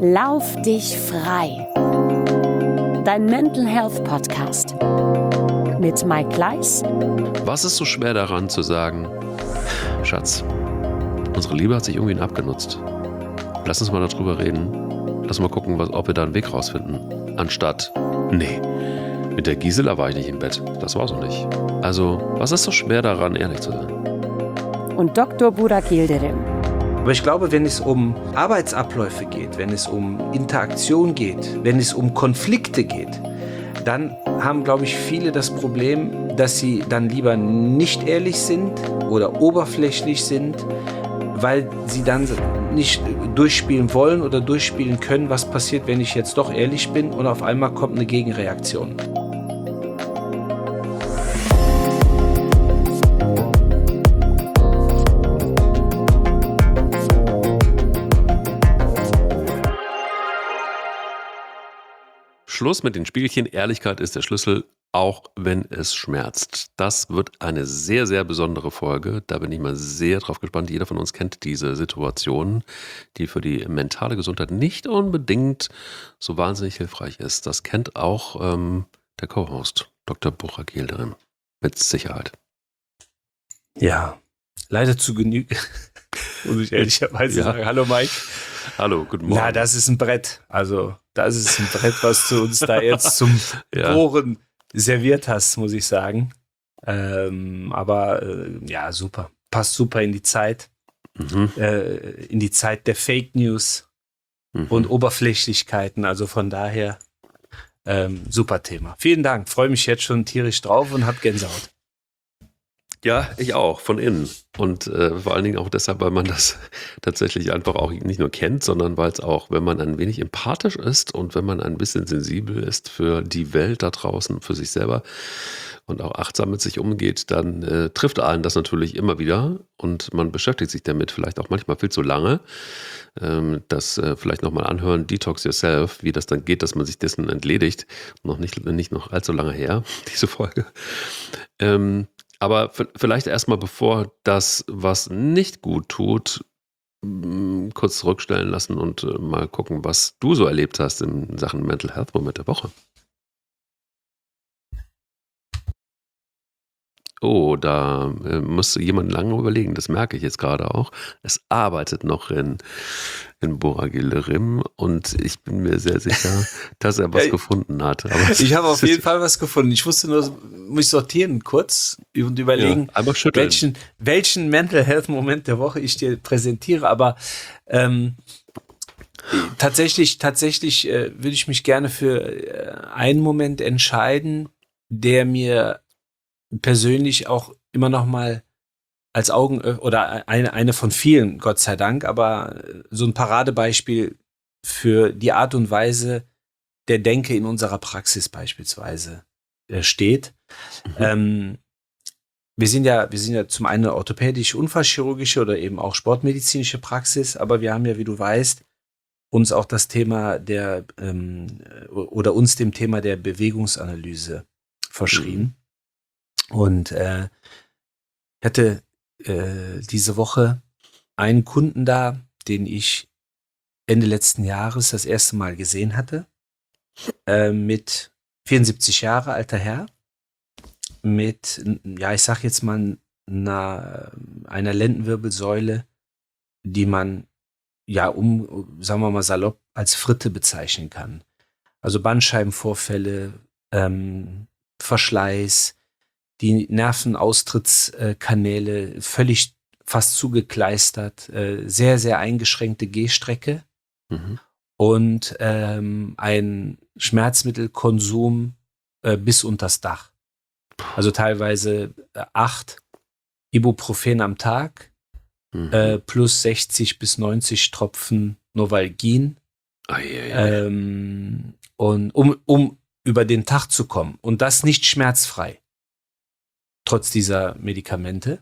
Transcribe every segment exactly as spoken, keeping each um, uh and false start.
Lauf dich frei. Dein Mental Health Podcast mit Mike Kleiss. Was ist so schwer daran zu sagen, Schatz, unsere Liebe hat sich irgendwie abgenutzt. Lass uns mal darüber reden. Lass mal gucken, was, ob wir da einen Weg rausfinden. Anstatt, nee, mit der Gisela war ich nicht im Bett. Das war so nicht. Also, was ist so schwer daran, ehrlich zu sein? Und Doktor Burak Yildirim. Aber ich glaube, wenn es um Arbeitsabläufe geht, wenn es um Interaktion geht, wenn es um Konflikte geht, dann haben, glaube ich, viele das Problem, dass sie dann lieber nicht ehrlich sind oder oberflächlich sind, weil sie dann nicht durchspielen wollen oder durchspielen können, was passiert, wenn ich jetzt doch ehrlich bin und auf einmal kommt eine Gegenreaktion. Schluss mit den Spielchen. Ehrlichkeit ist der Schlüssel, auch wenn es schmerzt. Das wird eine sehr, sehr besondere Folge. Da bin ich mal sehr drauf gespannt. Jeder von uns kennt diese Situation, die für die mentale Gesundheit nicht unbedingt so wahnsinnig hilfreich ist. Das kennt auch ähm, der Co-Host, Doktor Burak Yildirim, mit Sicherheit. Ja, leider zu Genüge, muss ich ehrlicherweise Ja. sagen. Hallo Mike. Hallo, guten Morgen. Na, das ist ein Brett. Also, das ist ein Brett, was du uns da jetzt zum Ja. Bohren serviert hast, muss ich sagen. Ähm, aber äh, ja, super. Passt super in die Zeit. Mhm. Äh, in die Zeit der Fake News Mhm. und Oberflächlichkeiten. Also von daher ähm, super Thema. Vielen Dank. Freue mich jetzt schon tierisch drauf und hab Gänsehaut. Ja, ich auch, von innen. Und äh, vor allen Dingen auch deshalb, weil man das tatsächlich einfach auch nicht nur kennt, sondern weil es auch, wenn man ein wenig empathisch ist und wenn man ein bisschen sensibel ist für die Welt da draußen, für sich selber und auch achtsam mit sich umgeht, dann äh, trifft einen das natürlich immer wieder und man beschäftigt sich damit vielleicht auch manchmal viel zu lange. Ähm, das äh, vielleicht nochmal anhören, Detox Yourself, wie das dann geht, dass man sich dessen entledigt. Noch nicht, nicht noch allzu lange her, diese Folge. Ähm, Aber vielleicht erstmal, bevor das, was nicht gut tut, m, kurz zurückstellen lassen und äh, mal gucken, was du so erlebt hast in Sachen Mental Health Moment der Woche. Oh, da äh, musste jemand lange überlegen, das merke ich jetzt gerade auch. Es arbeitet noch in, in Burak Yildirim und ich bin mir sehr sicher, dass er was Ja, gefunden hat. Aber Ich habe auf jeden Fall was gefunden. Ich musste nur mich sortieren kurz und überlegen, Ja, einmal schütteln. welchen, welchen Mental Health Moment der Woche ich dir präsentiere. Aber ähm, tatsächlich, tatsächlich äh, würde ich mich gerne für äh, einen Moment entscheiden, der mir persönlich auch immer noch mal als Augen oder eine, eine von vielen, Gott sei Dank, aber so ein Paradebeispiel für die Art und Weise der Denke in unserer Praxis beispielsweise äh, steht. Mhm. Ähm, wir sind ja, wir sind ja zum einen eine orthopädische, unfallchirurgische oder eben auch sportmedizinische Praxis, aber wir haben ja, wie du weißt, uns auch das Thema der ähm, oder uns dem Thema der Bewegungsanalyse verschrieben. Mhm. Und äh, ich hatte äh, diese Woche einen Kunden da, den ich Ende letzten Jahres das erste Mal gesehen hatte, äh, mit vierundsiebzig Jahre alter Herr, mit, ja, ich sag jetzt mal, einer, einer Lendenwirbelsäule, die man, ja, um, sagen wir mal salopp, als Fritte bezeichnen kann. Also Bandscheibenvorfälle, ähm, Verschleiß, die Nervenaustrittskanäle völlig fast zugekleistert, äh, sehr, sehr eingeschränkte Gehstrecke Mhm. und ähm, ein Schmerzmittelkonsum äh, bis unters Dach. Also teilweise äh, acht Ibuprofen am Tag Mhm. äh, plus sechzig bis neunzig Tropfen Novalgin, Ei, ei, ei. ähm, und um, um über den Tag zu kommen. Und das nicht schmerzfrei, trotz dieser Medikamente.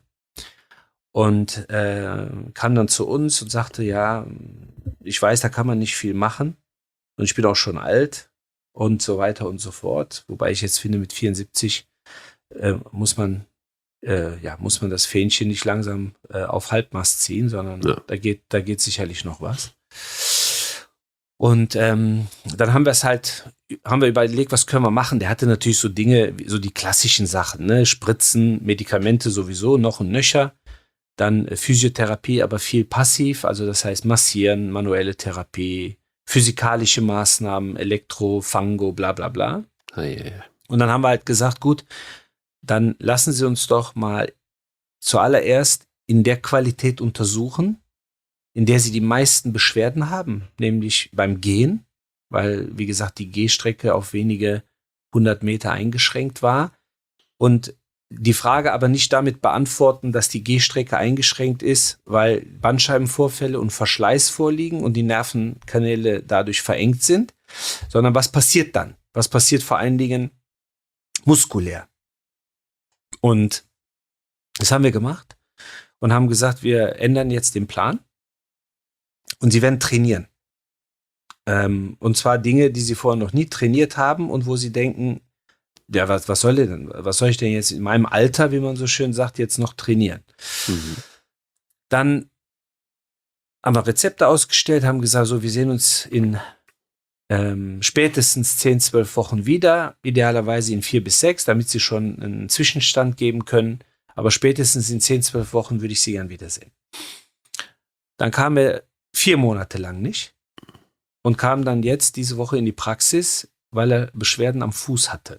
Und äh, kam dann zu uns und sagte, ja, ich weiß, da kann man nicht viel machen. Und ich bin auch schon alt und so weiter und so fort. Wobei ich jetzt finde, mit vierundsiebzig äh, muss man äh, ja, muss man das Fähnchen nicht langsam äh, auf Halbmast ziehen, sondern Ja. da geht, da geht sicherlich noch was. Und ähm, dann haben wir es halt, haben wir überlegt, was können wir machen. Der hatte natürlich so Dinge, so die klassischen Sachen, ne? Spritzen, Medikamente sowieso, noch und nöcher. Dann äh, Physiotherapie, aber viel passiv, also das heißt massieren, manuelle Therapie, physikalische Maßnahmen, Elektro, Fango, bla bla bla. Ah, ja, ja. Und dann haben wir halt gesagt, gut, dann lassen Sie uns doch mal zuallererst in der Qualität untersuchen, in der Sie die meisten Beschwerden haben, nämlich beim Gehen, weil, wie gesagt, die Gehstrecke auf wenige hundert Meter eingeschränkt war. Und die Frage aber nicht damit beantworten, dass die Gehstrecke eingeschränkt ist, weil Bandscheibenvorfälle und Verschleiß vorliegen und die Nervenkanäle dadurch verengt sind, sondern was passiert dann? Was passiert vor allen Dingen muskulär? Und das haben wir gemacht und haben gesagt, wir ändern jetzt den Plan und sie werden trainieren. Ähm, und zwar Dinge, die sie vorher noch nie trainiert haben und wo sie denken, ja, was, was soll denn, was soll ich denn jetzt in meinem Alter, wie man so schön sagt, jetzt noch trainieren? Mhm. Dann haben wir Rezepte ausgestellt, haben gesagt, so, wir sehen uns in ähm, spätestens zehn, zwölf Wochen wieder, idealerweise in vier bis sechs, damit sie schon einen Zwischenstand geben können. Aber spätestens in zehn, zwölf Wochen würde ich sie gern wiedersehen. Dann kam er vier Monate lang nicht und kam dann jetzt diese Woche in die Praxis, weil er Beschwerden am Fuß hatte.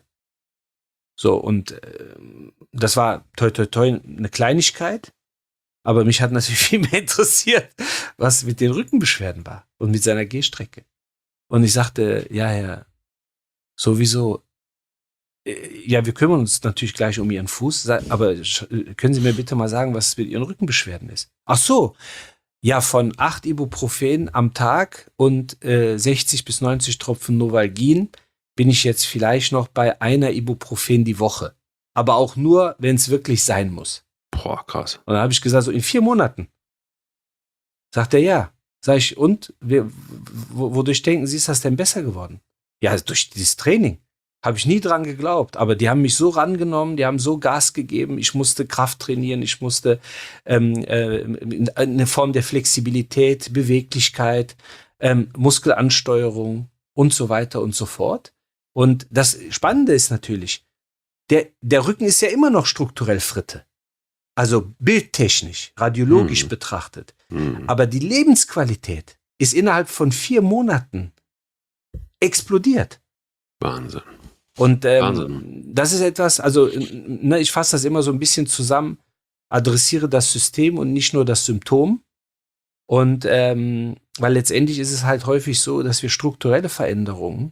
So, und äh, das war toi toi toi eine Kleinigkeit, aber mich hat natürlich viel mehr interessiert, was mit den Rückenbeschwerden war und mit seiner Gehstrecke. Und ich sagte, ja, ja, sowieso, äh, ja, wir kümmern uns natürlich gleich um Ihren Fuß, aber können Sie mir bitte mal sagen, was mit Ihren Rückenbeschwerden ist? Ach so, ja, von acht Ibuprofen am Tag und äh, sechzig bis neunzig Tropfen Novalgin bin ich jetzt vielleicht noch bei einer Ibuprofen die Woche. Aber auch nur, wenn es wirklich sein muss. Boah, krass. Und dann habe ich gesagt, so in vier Monaten. Sagt er, ja. Sag ich, und? Wir, wodurch denken Sie, ist das denn besser geworden? Ja, durch dieses Training. Habe ich nie dran geglaubt. Aber die haben mich so rangenommen, die haben so Gas gegeben. Ich musste Kraft trainieren, ich musste ähm, äh, eine Form der Flexibilität, Beweglichkeit, ähm, Muskelansteuerung und so weiter und so fort. Und das Spannende ist natürlich, der, der Rücken ist ja immer noch strukturell Fritte. Also bildtechnisch, radiologisch hm. betrachtet. Hm. Aber die Lebensqualität ist innerhalb von vier Monaten explodiert. Wahnsinn. Und ähm, Wahnsinn. Das ist etwas, also ne, ich fasse das immer so ein bisschen zusammen, adressiere das System und nicht nur das Symptom. Und ähm, weil letztendlich ist es halt häufig so, dass wir strukturelle Veränderungen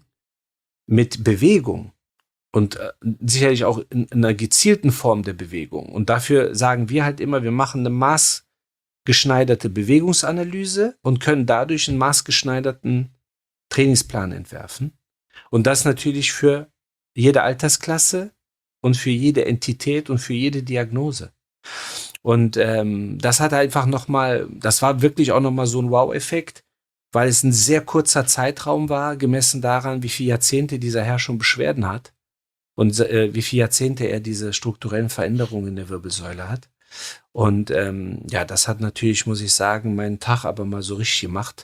mit Bewegung und äh, sicherlich auch in, in einer gezielten Form der Bewegung. Und dafür sagen wir halt immer, wir machen eine maßgeschneiderte Bewegungsanalyse und können dadurch einen maßgeschneiderten Trainingsplan entwerfen. Und das natürlich für jede Altersklasse und für jede Entität und für jede Diagnose. Und ähm, das hat einfach nochmal, das war wirklich auch nochmal so ein Wow-Effekt, weil es ein sehr kurzer Zeitraum war, gemessen daran, wie viele Jahrzehnte dieser Herr schon Beschwerden hat und äh, wie viele Jahrzehnte er diese strukturellen Veränderungen in der Wirbelsäule hat. Und ähm, ja, das hat natürlich, muss ich sagen, meinen Tag aber mal so richtig gemacht.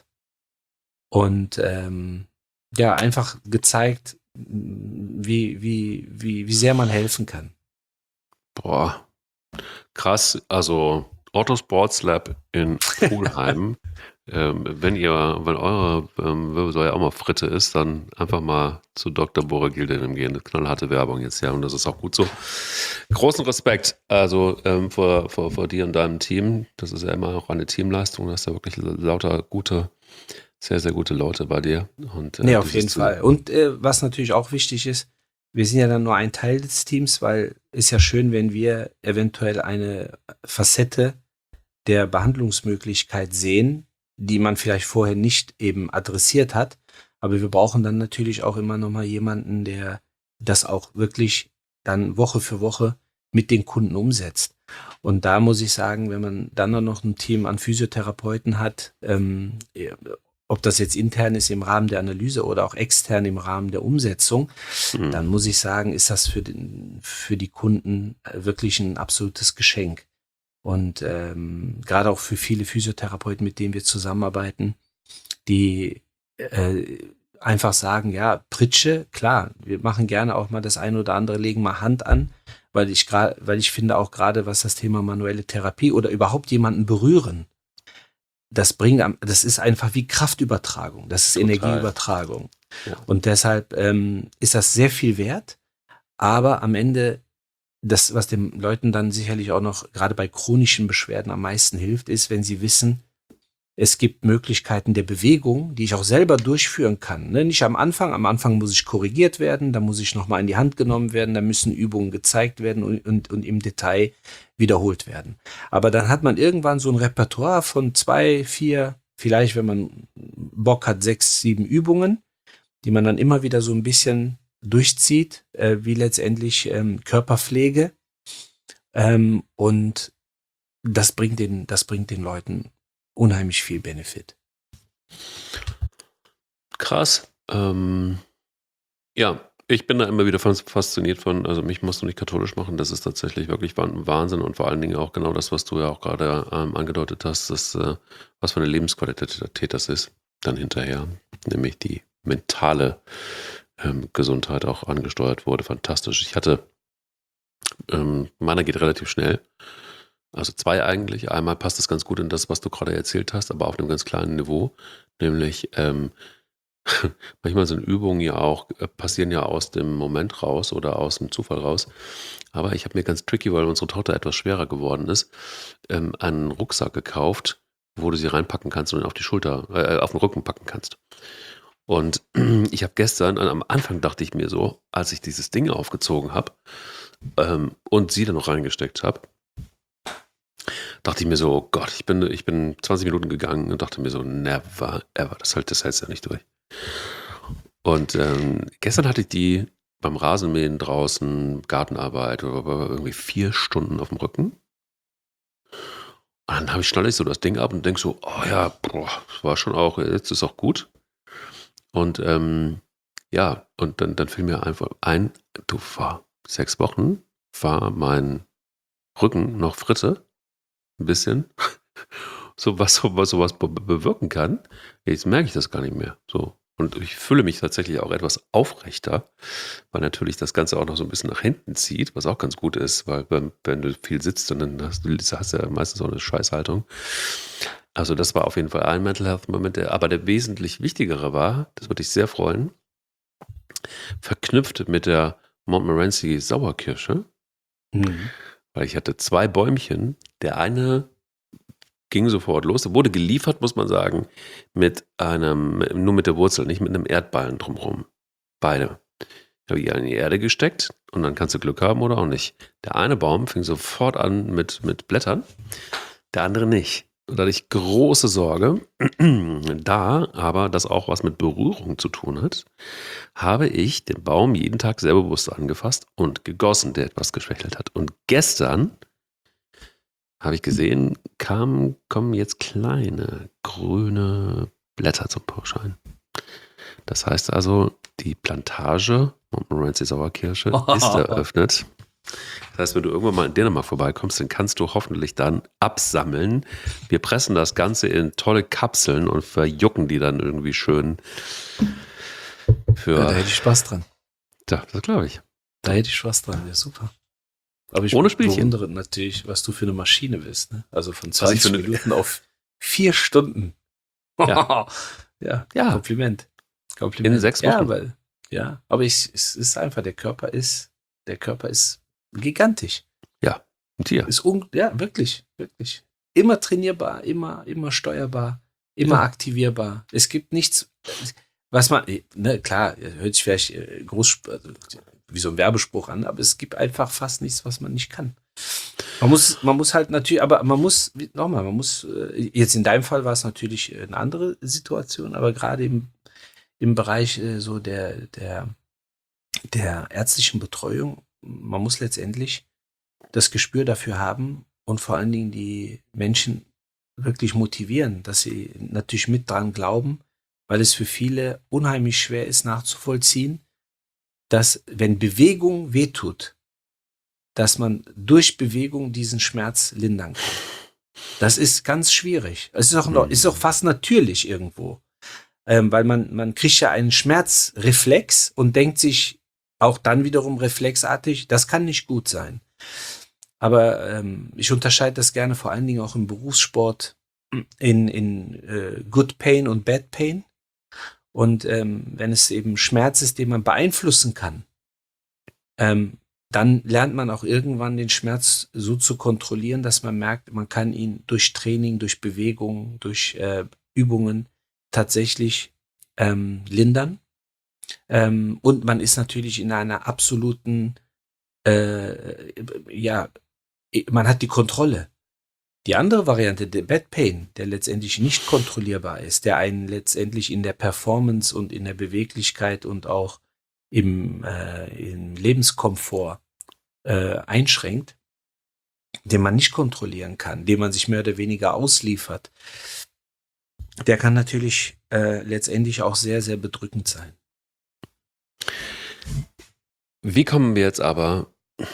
Und ähm, ja, einfach gezeigt, wie, wie, wie, wie sehr man helfen kann. Boah, krass. Also Otto Sports Lab in Pulheim. ähm, wenn ihr, wenn eure ähm, Wirbelsäule auch mal Fritte ist, dann einfach mal zu Doktor Bora Gilderim gehen. Eine knallharte Werbung jetzt, ja, und das ist auch gut so. Großen Respekt, also ähm, vor, vor, vor dir und deinem Team. Das ist ja immer auch eine Teamleistung. Du hast ja wirklich lauter gute, sehr, sehr gute Leute bei dir. Und, äh, nee, auf jeden Fall. Und äh, was natürlich auch wichtig ist, wir sind ja dann nur ein Teil des Teams, weil es ja schön, wenn wir eventuell eine Facette der Behandlungsmöglichkeit sehen, die man vielleicht vorher nicht eben adressiert hat. Aber wir brauchen dann natürlich auch immer noch mal jemanden, der das auch wirklich dann Woche für Woche mit den Kunden umsetzt. Und da muss ich sagen, wenn man dann noch ein Team an Physiotherapeuten hat, ähm, ob das jetzt intern ist im Rahmen der Analyse oder auch extern im Rahmen der Umsetzung, mhm. dann muss ich sagen, ist das für, den, für die Kunden wirklich ein absolutes Geschenk. Und ähm, gerade auch für viele Physiotherapeuten, mit denen wir zusammenarbeiten, die äh, einfach sagen, ja, Pritsche, klar, wir machen gerne auch mal das eine oder andere, legen mal Hand an, weil ich gerade, weil ich finde auch gerade, was das Thema manuelle Therapie oder überhaupt jemanden berühren, das bringt, am- das ist einfach wie Kraftübertragung, das ist Total. Energieübertragung. Ja. Und deshalb ähm, ist das sehr viel wert, aber am Ende, das, was den Leuten dann sicherlich auch noch gerade bei chronischen Beschwerden am meisten hilft, ist, wenn sie wissen, es gibt Möglichkeiten der Bewegung, die ich auch selber durchführen kann. Ne? Nicht am Anfang. Am Anfang muss ich korrigiert werden, da muss ich nochmal in die Hand genommen werden, da müssen Übungen gezeigt werden und, und, und im Detail wiederholt werden. Aber dann hat man irgendwann so ein Repertoire von zwei, vier, vielleicht, wenn man Bock hat, sechs, sieben Übungen, die man dann immer wieder so ein bisschen durchzieht, äh, wie letztendlich ähm, Körperpflege. Ähm, und das bringt den, das bringt den Leuten unheimlich viel Benefit. Krass. Ähm, ja, ich bin da immer wieder fas- fasziniert von, also mich musst du nicht katholisch machen, das ist tatsächlich wirklich Wah- Wahnsinn und vor allen Dingen auch genau das, was du ja auch gerade ähm, angedeutet hast, dass, äh, was für eine Lebensqualität das ist, dann hinterher, nämlich die mentale ähm, Gesundheit auch angesteuert wurde. Fantastisch. Ich hatte, ähm, meiner geht relativ schnell. Also zwei eigentlich. Einmal passt es ganz gut in das, was du gerade erzählt hast, aber auf einem ganz kleinen Niveau. Nämlich, ähm, manchmal sind Übungen ja auch, äh, passieren ja aus dem Moment raus oder aus dem Zufall raus. Aber ich habe mir ganz tricky, weil unsere Tochter etwas schwerer geworden ist, ähm, einen Rucksack gekauft, wo du sie reinpacken kannst und auf die Schulter, äh, auf den Rücken packen kannst. Und ich habe gestern, am Anfang dachte ich mir so, als ich dieses Ding aufgezogen habe ähm, und sie dann noch reingesteckt habe, dachte ich mir so, oh Gott, ich bin, ich bin zwanzig Minuten gegangen und dachte mir so, never, ever, das hält das hältst du ja nicht durch. Und ähm, gestern hatte ich die beim Rasenmähen draußen, Gartenarbeit, oder irgendwie vier Stunden auf dem Rücken. Und dann habe ich schnalle ich so das Ding ab und denke so, oh ja, boah, das war schon auch, jetzt ist auch gut. Und ähm, ja, und dann, dann fiel mir einfach ein, du, vor sechs Wochen war mein Rücken noch Fritte, ein bisschen. So was, was sowas be bewirken kann. Jetzt merke ich das gar nicht mehr. So. Und ich fühle mich tatsächlich auch etwas aufrechter, weil natürlich das Ganze auch noch so ein bisschen nach hinten zieht, was auch ganz gut ist, weil wenn, wenn du viel sitzt, dann hast du hast ja meistens auch eine Scheißhaltung. Also das war auf jeden Fall ein Mental Health Moment, der, aber der wesentlich wichtigere war, das würde ich sehr freuen, verknüpft mit der Montmorency Sauerkirsche, Mhm. weil ich hatte zwei Bäumchen. Der eine ging sofort los. Er wurde geliefert, muss man sagen, mit einem, nur mit der Wurzel, nicht mit einem Erdballen drumherum. Beide. Habe ich in die Erde gesteckt und dann kannst du Glück haben oder auch nicht. Der eine Baum fing sofort an mit, mit Blättern, der andere nicht. Und da hatte ich große Sorge, da aber das auch was mit Berührung zu tun hat, habe ich den Baum jeden Tag sehr bewusst angefasst und gegossen, der etwas geschwächelt hat. Und gestern habe ich gesehen, kam, kommen jetzt kleine grüne Blätter zum Vorschein. Das heißt also, die Plantage Montmorency Sauerkirsche ist eröffnet. Das heißt, wenn du irgendwann mal in Dänemark vorbeikommst, dann kannst du hoffentlich dann absammeln. Wir pressen das Ganze in tolle Kapseln und verjucken die dann irgendwie schön für. Ja, da hätte ich Spaß dran. Ja, das glaube ich. Da hätte ich Spaß dran, ja super. Aber ich Ohne Spielchen. bewundere natürlich, was du für eine Maschine bist. Ne? Also von Was ich zwanzig für eine- Minuten auf vier Stunden. Ja. ja, Ja. Kompliment. Kompliment. In sechs Ja, Wochen. weil, ja, aber ich, es ist einfach, der Körper ist, der Körper ist gigantisch. Ein Tier. Ist un ja, wirklich, wirklich. Immer trainierbar, immer, immer steuerbar, immer Ja. aktivierbar. Es gibt nichts, was man, ne, klar, hört sich vielleicht äh, groß, also, wie so ein Werbespruch an, aber es gibt einfach fast nichts, was man nicht kann. Man muss, man muss halt natürlich, aber man muss, nochmal, man muss, äh, jetzt in deinem Fall war es natürlich äh, eine andere Situation, aber gerade im, im Bereich äh, so der, der, der ärztlichen Betreuung, man muss letztendlich das Gespür dafür haben und vor allen Dingen die Menschen wirklich motivieren, dass sie natürlich mit dran glauben, weil es für viele unheimlich schwer ist nachzuvollziehen, dass wenn Bewegung wehtut, dass man durch Bewegung diesen Schmerz lindern kann. Das ist ganz schwierig. Es ist auch, noch, ist auch fast natürlich irgendwo. Ähm, weil man, man kriegt ja einen Schmerzreflex und denkt sich auch dann wiederum reflexartig, das kann nicht gut sein. Aber ähm, ich unterscheide das gerne vor allen Dingen auch im Berufssport in, in äh, Good Pain und Bad Pain. Und ähm, wenn es eben Schmerz ist, den man beeinflussen kann, ähm, dann lernt man auch irgendwann den Schmerz so zu kontrollieren, dass man merkt, man kann ihn durch Training, durch Bewegung, durch äh, Übungen tatsächlich ähm, lindern. Ähm, und man ist natürlich in einer absoluten, äh, ja, man hat die Kontrolle. Die andere Variante, der Bad Pain, der letztendlich nicht kontrollierbar ist, der einen letztendlich in der Performance und in der Beweglichkeit und auch im, äh, im Lebenskomfort äh, einschränkt, den man nicht kontrollieren kann, dem man sich mehr oder weniger ausliefert, der kann natürlich äh, letztendlich auch sehr, sehr bedrückend sein. Wie kommen wir jetzt aber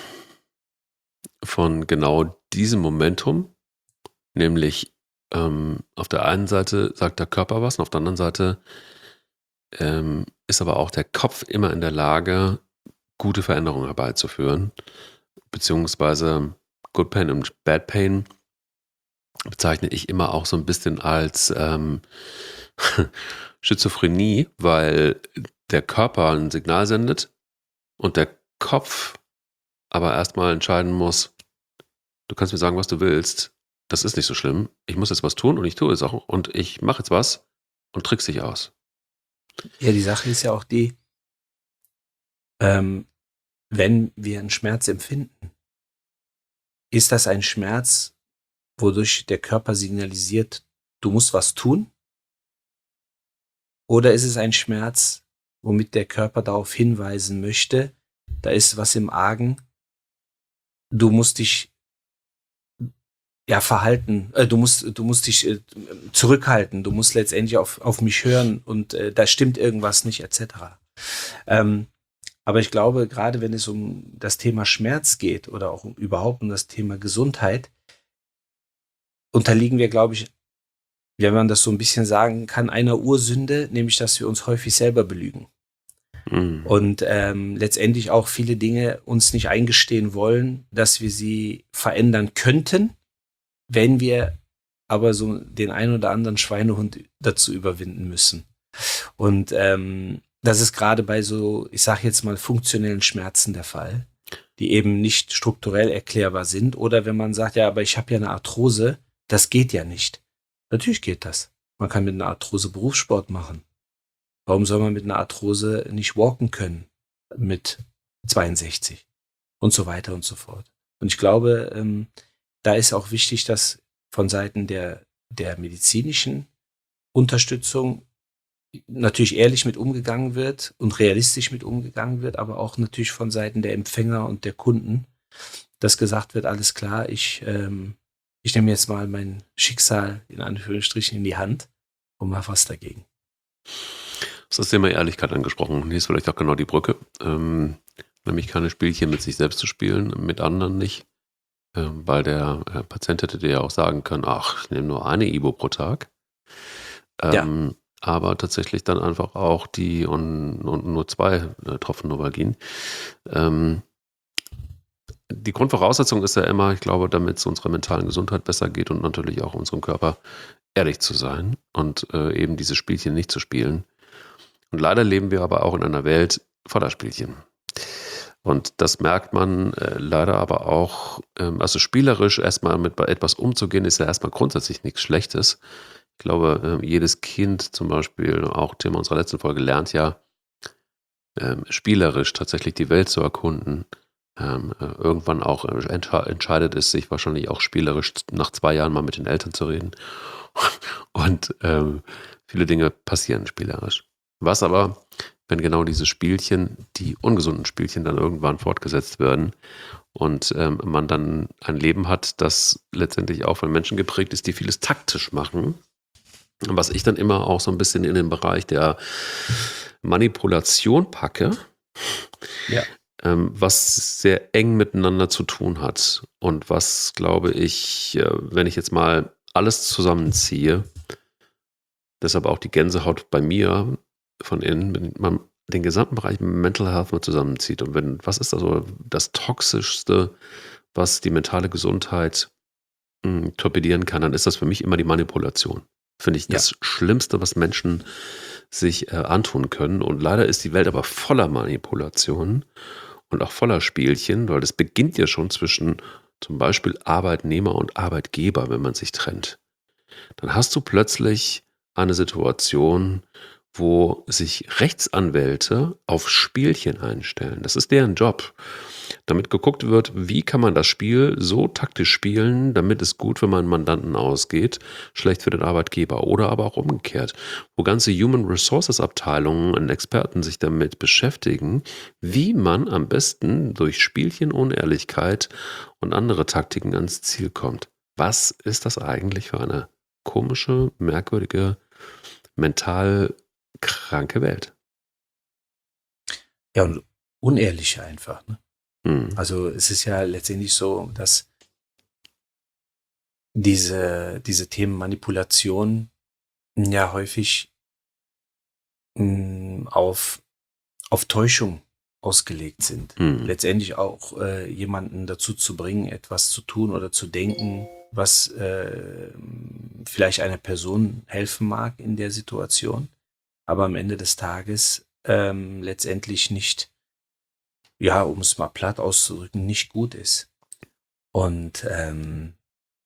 von genau diesem Momentum, nämlich ähm, auf der einen Seite sagt der Körper was und auf der anderen Seite ähm, ist aber auch der Kopf immer in der Lage, gute Veränderungen herbeizuführen, beziehungsweise Good Pain und Bad Pain bezeichne ich immer auch so ein bisschen als ähm, Schizophrenie, weil der Körper ein Signal sendet und der Kopf aber erstmal entscheiden muss, du kannst mir sagen, was du willst, das ist nicht so schlimm, ich muss jetzt was tun und ich tue es auch und ich mache jetzt was und trickse dich aus. Ja, die Sache ist ja auch die, ähm, wenn wir einen Schmerz empfinden, ist das ein Schmerz, wodurch der Körper signalisiert, du musst was tun? Oder ist es ein Schmerz, womit der Körper darauf hinweisen möchte, da ist was im Argen, du musst dich ja verhalten, äh, du musst, du musst dich äh, zurückhalten, du musst letztendlich auf, auf mich hören und äh, da stimmt irgendwas nicht, et cetera. Ähm, aber ich glaube, gerade wenn es um das Thema Schmerz geht oder auch um, überhaupt um das Thema Gesundheit, unterliegen wir, glaube ich, wenn man das so ein bisschen sagen kann, einer Ursünde, nämlich, dass wir uns häufig selber belügen. Mhm. Und ähm, letztendlich auch viele Dinge uns nicht eingestehen wollen, dass wir sie verändern könnten, wenn wir aber so den einen oder anderen Schweinehund dazu überwinden müssen. Und ähm, das ist gerade bei so, ich sage jetzt mal, funktionellen Schmerzen der Fall, die eben nicht strukturell erklärbar sind. Oder wenn man sagt, ja, aber ich habe ja eine Arthrose, das geht ja nicht. Natürlich geht das. Man kann mit einer Arthrose Berufssport machen. Warum soll man mit einer Arthrose nicht walken können mit zweiundsechzig und so weiter und so fort. Und ich glaube, ähm, da ist auch wichtig, dass von Seiten der, der medizinischen Unterstützung natürlich ehrlich mit umgegangen wird und realistisch mit umgegangen wird, aber auch natürlich von Seiten der Empfänger und der Kunden, dass gesagt wird, alles klar, ich, ähm, ich nehme jetzt mal mein Schicksal in Anführungsstrichen in die Hand und mache was dagegen. Das ist das Thema Ehrlichkeit angesprochen. Hier ist vielleicht auch genau die Brücke. Ähm, nämlich keine Spielchen mit sich selbst zu spielen, mit anderen nicht. Ähm, weil der äh, Patient hätte dir ja auch sagen können, ach, ich nehme nur eine Ibo pro Tag. Ähm, ja. Aber tatsächlich dann einfach auch die und, und nur zwei äh, Tropfen Novalgin. Ähm, die Grundvoraussetzung ist ja immer, ich glaube, damit es unserer mentalen Gesundheit besser geht und natürlich auch unserem Körper ehrlich zu sein und äh, eben diese Spielchen nicht zu spielen. Und leider leben wir aber auch in einer Welt voller Spielchen. Und das merkt man äh, leider aber auch, ähm, also spielerisch erstmal mit etwas umzugehen, ist ja erstmal grundsätzlich nichts Schlechtes. Ich glaube, äh, jedes Kind zum Beispiel, auch Thema unserer letzten Folge, lernt ja äh, spielerisch tatsächlich die Welt zu erkunden. Ähm, äh, irgendwann auch äh, entsche- entscheidet es sich wahrscheinlich auch spielerisch nach zwei Jahren mal mit den Eltern zu reden. Und ähm, viele Dinge passieren spielerisch. Was aber, wenn genau diese Spielchen, die ungesunden Spielchen dann irgendwann fortgesetzt werden und ähm, man dann ein Leben hat, das letztendlich auch von Menschen geprägt ist, die vieles taktisch machen, was ich dann immer auch so ein bisschen in den Bereich der Manipulation packe, Ja. ähm, was sehr eng miteinander zu tun hat und was, glaube ich, äh, wenn ich jetzt mal alles zusammenziehe, Deshalb auch die Gänsehaut bei mir von innen, wenn man den gesamten Bereich Mental Health mal zusammenzieht. Und wenn, was ist also das Toxischste, was die mentale Gesundheit mh, torpedieren kann, dann ist das für mich immer die Manipulation. Finde ich Ja. das Schlimmste, was Menschen sich äh, antun können. Und leider ist die Welt aber voller Manipulationen und auch voller Spielchen, weil das beginnt ja schon zwischen zum Beispiel Arbeitnehmer und Arbeitgeber, wenn man sich trennt. Dann hast du plötzlich eine Situation, wo sich Rechtsanwälte auf Spielchen einstellen. Das ist deren Job. Damit geguckt wird, wie kann man das Spiel so taktisch spielen, damit es gut für meinen Mandanten ausgeht, schlecht für den Arbeitgeber oder aber auch umgekehrt, wo ganze Human Resources Abteilungen und Experten sich damit beschäftigen, wie man am besten durch Spielchen, Unehrlichkeit und andere Taktiken ans Ziel kommt. Was ist das eigentlich für eine komische, merkwürdige, mental kranke Welt? Ja, und unehrlich einfach. Ne? Hm. Also es ist ja letztendlich so, dass diese, diese Themen Manipulation ja häufig mh, auf, auf Täuschung ausgelegt sind. Hm. Letztendlich auch äh, jemanden dazu zu bringen, etwas zu tun oder zu denken, was äh, vielleicht einer Person helfen mag in der Situation, aber am Ende des Tages ähm, letztendlich nicht, ja, um es mal platt auszudrücken, nicht gut ist. Und ähm,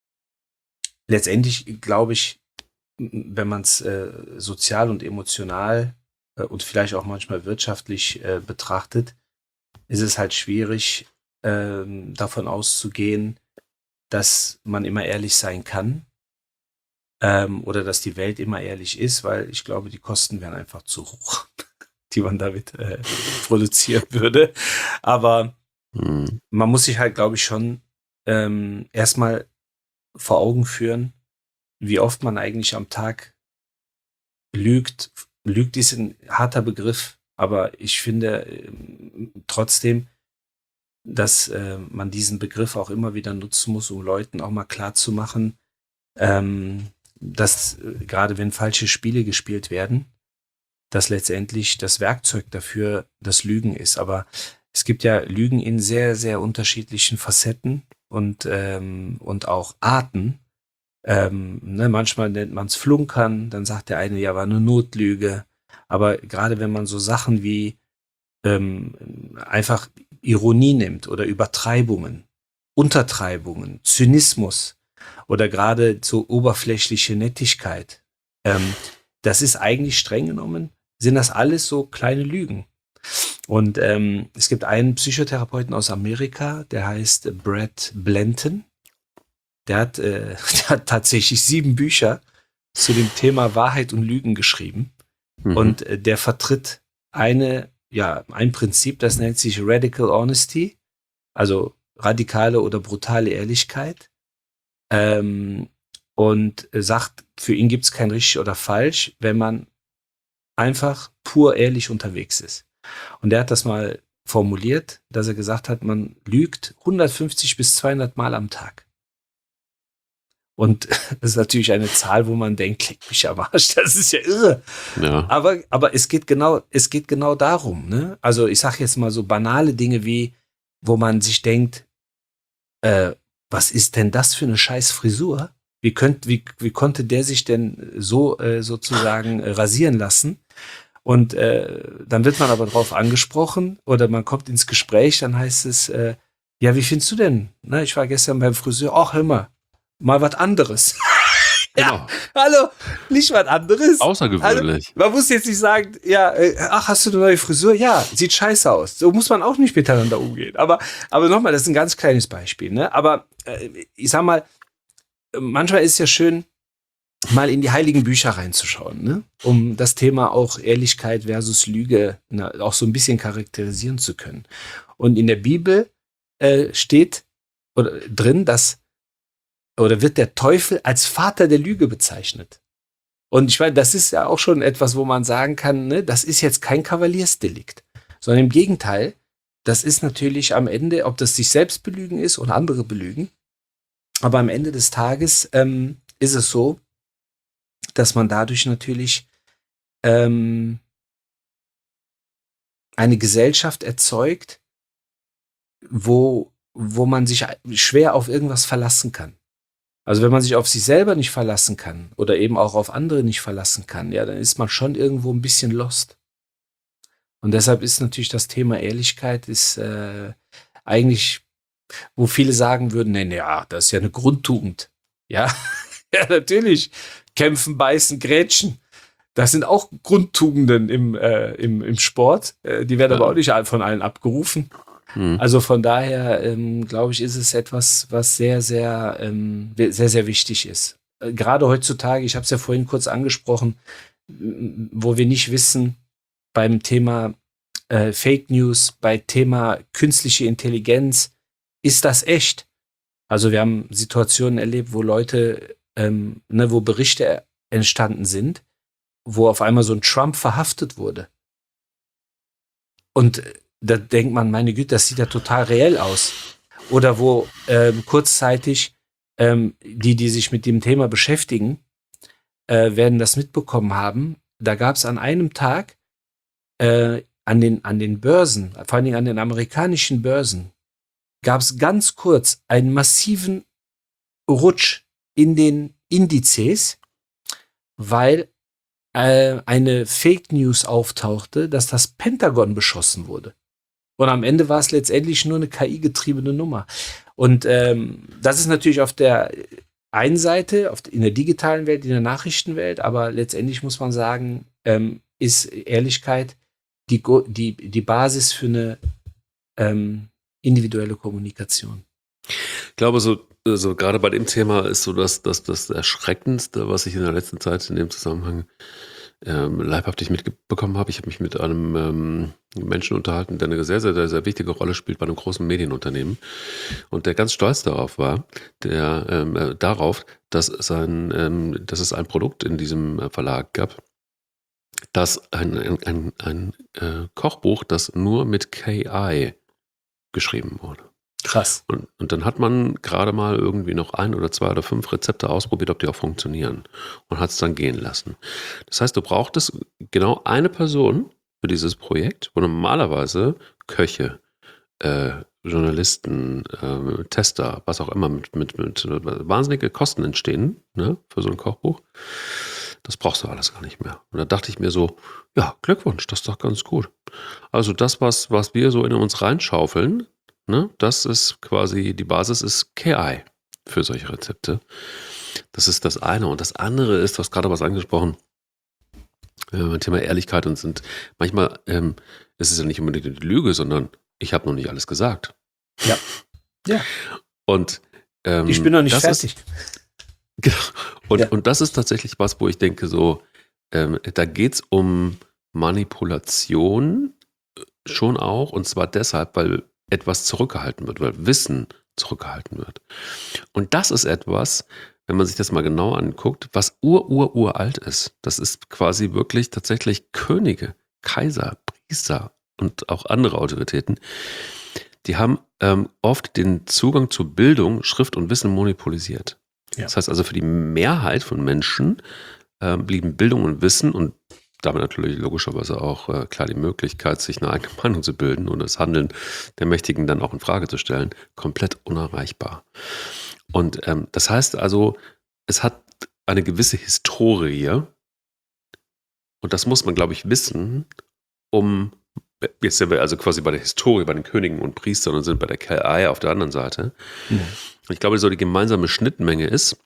letztendlich glaube ich, m- wenn man es äh, sozial und emotional äh, und vielleicht auch manchmal wirtschaftlich äh, betrachtet, ist es halt schwierig, ähm, davon auszugehen, dass man immer ehrlich sein kann ähm, oder dass die Welt immer ehrlich ist, weil ich glaube, die Kosten wären einfach zu hoch, die man damit äh, produzieren würde. Aber Hm. man muss sich halt, glaube ich, schon ähm, erstmal vor Augen führen, wie oft man eigentlich am Tag lügt. Lügt ist ein harter Begriff, aber ich finde ähm, trotzdem, dass äh, man diesen Begriff auch immer wieder nutzen muss, um Leuten auch mal klarzumachen, ähm, dass äh, gerade wenn falsche Spiele gespielt werden, dass letztendlich das Werkzeug dafür das Lügen ist. Aber es gibt ja Lügen in sehr, sehr unterschiedlichen Facetten und, ähm, und auch Arten. Ähm, ne, manchmal nennt man es Flunkern, dann sagt der eine, ja, war eine Notlüge. Aber gerade wenn man so Sachen wie ähm, einfach Ironie nimmt oder Übertreibungen, Untertreibungen, Zynismus oder gerade so oberflächliche Nettigkeit, ähm, das ist eigentlich streng genommen, sind das alles so kleine Lügen. Und ähm, es gibt einen Psychotherapeuten aus Amerika, der heißt Brett Blanton. Der hat, äh, der hat tatsächlich sieben Bücher zu dem Thema Wahrheit und Lügen geschrieben. Mhm. Und äh, der vertritt eine, ja, ein Prinzip, das nennt sich Radical Honesty, also radikale oder brutale Ehrlichkeit. Ähm, und äh, sagt, für ihn gibt es kein richtig oder falsch, wenn man einfach pur ehrlich unterwegs ist. Und er hat das mal formuliert, dass er gesagt hat, man lügt hundertfünfzig bis zweihundert Mal am Tag. Und das ist natürlich eine Zahl, wo man denkt, leck mich am Arsch, das ist ja irre. Ja. Aber, aber es geht genau, es geht genau darum, ne? Also ich sage jetzt mal so banale Dinge wie, wo man sich denkt, äh, was ist denn das für eine scheiß Frisur? Wie, könnt, wie, wie konnte der sich denn so äh, sozusagen äh, rasieren lassen? Und äh, dann wird man aber drauf angesprochen oder man kommt ins Gespräch, dann heißt es, äh, ja, wie findest du denn? Na, ich war gestern beim Friseur, ach, hör mal, mal was anderes. Genau. Ja, hallo, nicht was anderes. Außergewöhnlich. Also, man muss jetzt nicht sagen, ja, äh, ach, hast du eine neue Frisur? Ja, sieht scheiße aus. So muss man auch nicht miteinander umgehen. Aber, aber nochmal, das ist ein ganz kleines Beispiel. Ne? Aber äh, ich sag mal, manchmal ist es ja schön, mal in die heiligen Bücher reinzuschauen, ne? Um das Thema auch Ehrlichkeit versus Lüge na, auch so ein bisschen charakterisieren zu können. Und in der Bibel äh, steht oder drin, dass oder wird der Teufel als Vater der Lüge bezeichnet. Und ich meine, das ist ja auch schon etwas, wo man sagen kann, ne, das ist jetzt kein Kavaliersdelikt, sondern im Gegenteil, das ist natürlich am Ende, ob das sich selbst belügen ist oder andere belügen, aber am Ende des Tages ähm, ist es so, dass man dadurch natürlich ähm, eine Gesellschaft erzeugt, wo, wo man sich schwer auf irgendwas verlassen kann. Also wenn man sich auf sich selber nicht verlassen kann oder eben auch auf andere nicht verlassen kann, ja, dann ist man schon irgendwo ein bisschen lost. Und deshalb ist natürlich das Thema Ehrlichkeit ist äh, eigentlich, wo viele sagen würden, nee, nee, ja, das ist ja eine Grundtugend. Ja, ja, natürlich. Kämpfen, beißen, grätschen. Das sind auch Grundtugenden im, äh, im, im Sport. Äh, die werden ja. aber auch nicht von allen abgerufen. Mhm. Also von daher, ähm, glaube ich, ist es etwas, was sehr, sehr, ähm, sehr, sehr wichtig ist. Äh, gerade heutzutage, ich habe es ja vorhin kurz angesprochen, wo wir nicht wissen, beim Thema äh, Fake News, bei Thema künstliche Intelligenz, ist das echt? Also wir haben Situationen erlebt, wo Leute, ähm, ne, wo Berichte entstanden sind, wo auf einmal so ein Trump verhaftet wurde. Und da denkt man, meine Güte, das sieht ja total reell aus. Oder wo ähm, kurzzeitig ähm, die, die sich mit dem Thema beschäftigen, äh, werden das mitbekommen haben. Da gab es an einem Tag äh, an den, an den Börsen, vor allen Dingen an den amerikanischen Börsen, gab es ganz kurz einen massiven Rutsch in den Indizes, weil äh, eine Fake News auftauchte, dass das Pentagon beschossen wurde. Und am Ende war es letztendlich nur eine K I-getriebene Nummer. Und ähm, das ist natürlich auf der einen Seite, auf, in der digitalen Welt, in der Nachrichtenwelt, aber letztendlich muss man sagen, ähm, ist Ehrlichkeit die, die, die Basis für eine ähm, individuelle Kommunikation. Ich glaube, so, so gerade bei dem Thema ist so das, das, das Erschreckendste, was ich in der letzten Zeit in dem Zusammenhang ähm, leibhaftig mitbekommen habe. Ich habe mich mit einem ähm, Menschen unterhalten, der eine sehr, sehr, sehr, sehr wichtige Rolle spielt bei einem großen Medienunternehmen und der ganz stolz darauf war, der ähm, äh, darauf, dass, sein, ähm, dass es ein Produkt in diesem Verlag gab, das ein, ein, ein, ein äh, Kochbuch, das nur mit K I geschrieben wurde. Krass. Und, und dann hat man gerade mal irgendwie noch ein oder zwei oder fünf Rezepte ausprobiert, ob die auch funktionieren. Und hat es dann gehen lassen. Das heißt, du brauchtest genau eine Person für dieses Projekt, wo normalerweise Köche, äh, Journalisten, äh, Tester, was auch immer, mit, mit, mit wahnsinnige Kosten entstehen, ne, für so ein Kochbuch. Das brauchst du alles gar nicht mehr. Und da dachte ich mir so, ja, Glückwunsch, das ist doch ganz gut. Also das, was, was wir so in uns reinschaufeln, ne, das ist quasi, die Basis ist K I für solche Rezepte. Das ist das eine. Und das andere ist, du hast gerade was angesprochen, äh, Thema Ehrlichkeit und sind, manchmal ähm, ist es ja nicht unbedingt die Lüge, sondern ich habe noch nicht alles gesagt. Ja. Ja. Und ähm, ich bin noch nicht fertig. Ist, genau. Und, ja. und das ist tatsächlich was, wo ich denke, so, ähm, da geht es um Manipulation schon auch, und zwar deshalb, weil etwas zurückgehalten wird, weil Wissen zurückgehalten wird. Und das ist etwas, wenn man sich das mal genau anguckt, was ur, ur, uralt ist. Das ist quasi wirklich tatsächlich Könige, Kaiser, Priester und auch andere Autoritäten, die haben ähm, oft den Zugang zu Bildung, Schrift und Wissen monopolisiert. Ja. Das heißt also, für die Mehrheit von Menschen äh, blieben Bildung und Wissen und damit natürlich logischerweise auch äh, klar die Möglichkeit, sich eine eigene Meinung zu bilden und das Handeln der Mächtigen dann auch in Frage zu stellen, komplett unerreichbar. Und ähm, das heißt also, es hat eine gewisse Historie und das muss man, glaube ich, wissen, um, jetzt sind wir also quasi bei der Historie, bei den Königen und Priestern und sind bei der K I auf der anderen Seite. Mhm. Ich glaube, so die gemeinsame Schnittmenge ist,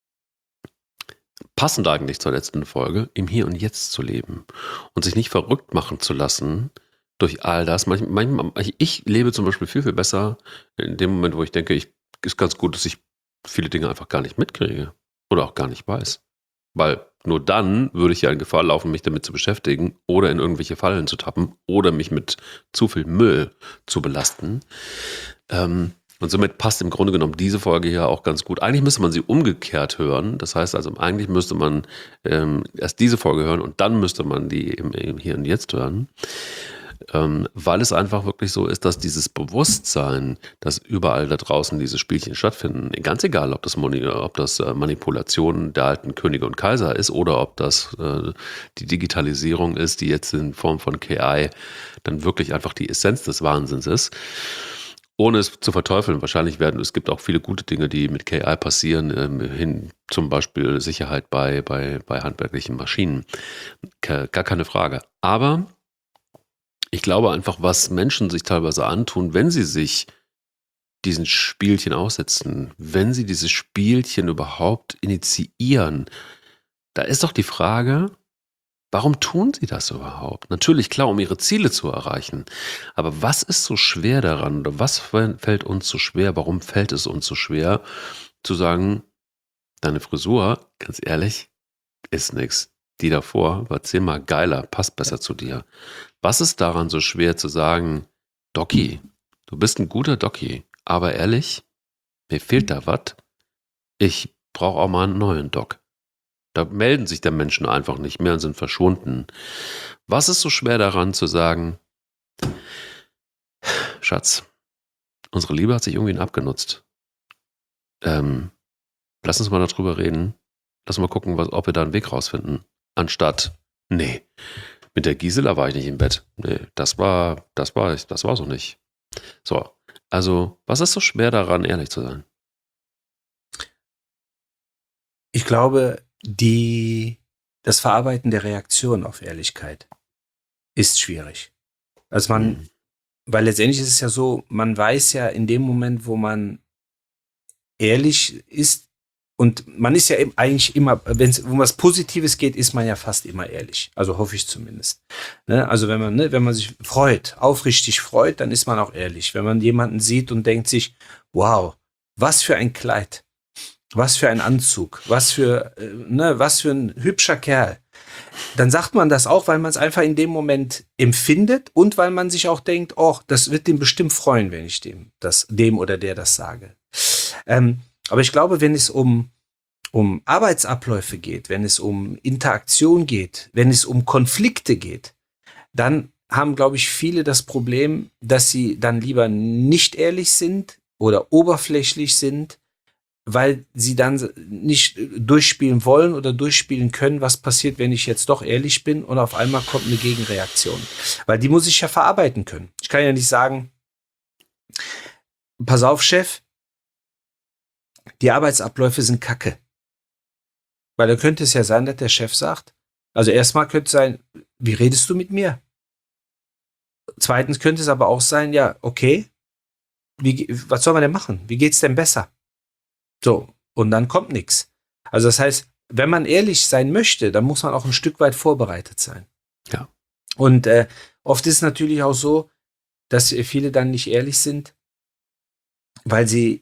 passend eigentlich zur letzten Folge, im Hier und Jetzt zu leben und sich nicht verrückt machen zu lassen durch all das. Manchmal, manchmal, ich lebe zum Beispiel viel, viel besser in dem Moment, wo ich denke, ich ist ganz gut, dass ich viele Dinge einfach gar nicht mitkriege oder auch gar nicht weiß. Weil nur dann würde ich ja in Gefahr laufen, mich damit zu beschäftigen oder in irgendwelche Fallen zu tappen oder mich mit zu viel Müll zu belasten. Ähm, Und somit passt im Grunde genommen diese Folge hier auch ganz gut. Eigentlich müsste man sie umgekehrt hören. Das heißt also, eigentlich müsste man ähm, erst diese Folge hören und dann müsste man die im, im Hier und Jetzt hören. Ähm, weil es einfach wirklich so ist, dass dieses Bewusstsein, dass überall da draußen diese Spielchen stattfinden, ganz egal, ob das, Moni- ob das äh, Manipulation der alten Könige und Kaiser ist oder ob das äh, die Digitalisierung ist, die jetzt in Form von K I dann wirklich einfach die Essenz des Wahnsinns ist. Ohne es zu verteufeln, wahrscheinlich werden, es gibt auch viele gute Dinge, die mit K I passieren, ähm, hin zum Beispiel Sicherheit bei, bei, bei handwerklichen Maschinen. Ke- Gar keine Frage. Aber ich glaube einfach, was Menschen sich teilweise antun, wenn sie sich diesen Spielchen aussetzen, wenn sie dieses Spielchen überhaupt initiieren, da ist doch die Frage, warum tun sie das überhaupt? Natürlich, klar, um ihre Ziele zu erreichen. Aber was ist so schwer daran? Oder was fällt uns so schwer? Warum fällt es uns so schwer, zu sagen, deine Frisur, ganz ehrlich, ist nix. Die davor war zehnmal geiler, passt besser zu dir. Was ist daran so schwer zu sagen, Doki, du bist ein guter Doki, aber ehrlich, mir fehlt da was. Ich brauche auch mal einen neuen Doc. Da melden sich der Menschen einfach nicht mehr und sind verschwunden. Was ist so schwer daran zu sagen, Schatz, unsere Liebe hat sich irgendwie abgenutzt. Ähm, lass uns mal darüber reden. Lass mal gucken, was, ob wir da einen Weg rausfinden. Anstatt, nee, mit der Gisela war ich nicht im Bett. Nee, das war, das war, das war so nicht. So, also, was ist so schwer daran, ehrlich zu sein? Ich glaube, die, das Verarbeiten der Reaktion auf Ehrlichkeit ist schwierig. Also man, Hm. weil letztendlich ist es ja so, man weiß ja in dem Moment, wo man ehrlich ist, und man ist ja eben eigentlich immer, wenn es um was Positives geht, ist man ja fast immer ehrlich. Also hoffe ich zumindest. Ne? Also wenn man, ne, wenn man sich freut, aufrichtig freut, dann ist man auch ehrlich. Wenn man jemanden sieht und denkt sich, wow, was für ein Kleid, was für ein Anzug, was für, äh, ne, was für ein hübscher Kerl, dann sagt man das auch, weil man es einfach in dem Moment empfindet und weil man sich auch denkt, oh, das wird dem bestimmt freuen, wenn ich dem das, dem oder der das sage. Ähm, aber ich glaube, wenn es um, um Arbeitsabläufe geht, wenn es um Interaktion geht, wenn es um Konflikte geht, dann haben, glaube ich, viele das Problem, dass sie dann lieber nicht ehrlich sind oder oberflächlich sind, weil sie dann nicht durchspielen wollen oder durchspielen können, was passiert, wenn ich jetzt doch ehrlich bin und auf einmal kommt eine Gegenreaktion. Weil die muss ich ja verarbeiten können. Ich kann ja nicht sagen, pass auf, Chef, die Arbeitsabläufe sind kacke. Weil da könnte es ja sein, dass der Chef sagt, also erstmal könnte es sein, wie redest du mit mir? Zweitens könnte es aber auch sein, ja, okay, wie, was soll man denn machen? Wie geht's denn besser? So, und dann kommt nichts. Also das heißt, wenn man ehrlich sein möchte, dann muss man auch ein Stück weit vorbereitet sein. Ja. Und äh, oft ist es natürlich auch so, dass viele dann nicht ehrlich sind, weil sie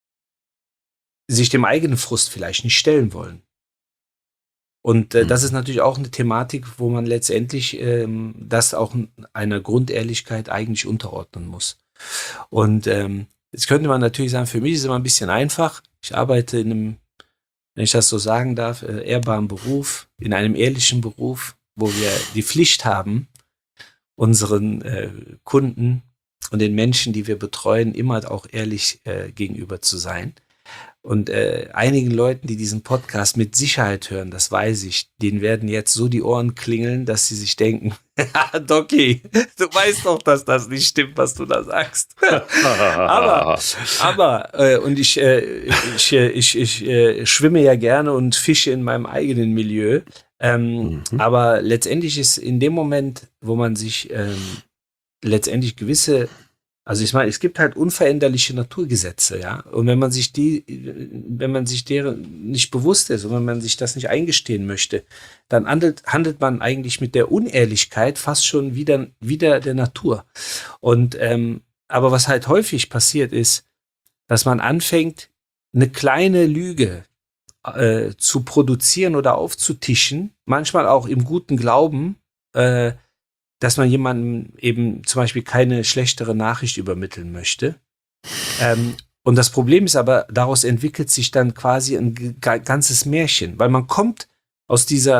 sich dem eigenen Frust vielleicht nicht stellen wollen. Und äh, Mhm. das ist natürlich auch eine Thematik, wo man letztendlich ähm, das auch einer Grundehrlichkeit eigentlich unterordnen muss. Und ähm, jetzt könnte man natürlich sagen, für mich ist es immer ein bisschen einfach. Ich arbeite in einem, wenn ich das so sagen darf, äh, ehrbaren Beruf, in einem ehrlichen Beruf, wo wir die Pflicht haben, unseren äh, Kunden und den Menschen, die wir betreuen, immer auch ehrlich äh, gegenüber zu sein. Und äh, einigen Leuten, die diesen Podcast mit Sicherheit hören, das weiß ich, denen werden jetzt so die Ohren klingeln, dass sie sich denken, Doki, du weißt doch, dass das nicht stimmt, was du da sagst. aber, aber, äh, und ich, äh, ich, äh, ich, ich äh, schwimme ja gerne und fische in meinem eigenen Milieu. Ähm, Mhm. Aber letztendlich ist in dem Moment, wo man sich ähm, letztendlich gewisse, also ich meine, es gibt halt unveränderliche Naturgesetze, ja. Und wenn man sich die, wenn man sich deren nicht bewusst ist und wenn man sich das nicht eingestehen möchte, dann handelt, handelt man eigentlich mit der Unehrlichkeit fast schon wieder, wieder der Natur. Und ähm, aber was halt häufig passiert ist, dass man anfängt, eine kleine Lüge äh, zu produzieren oder aufzutischen, manchmal auch im guten Glauben, äh, dass man jemandem eben zum Beispiel keine schlechtere Nachricht übermitteln möchte. Ähm, und das Problem ist aber, daraus entwickelt sich dann quasi ein g- ganzes Märchen, weil man kommt aus dieser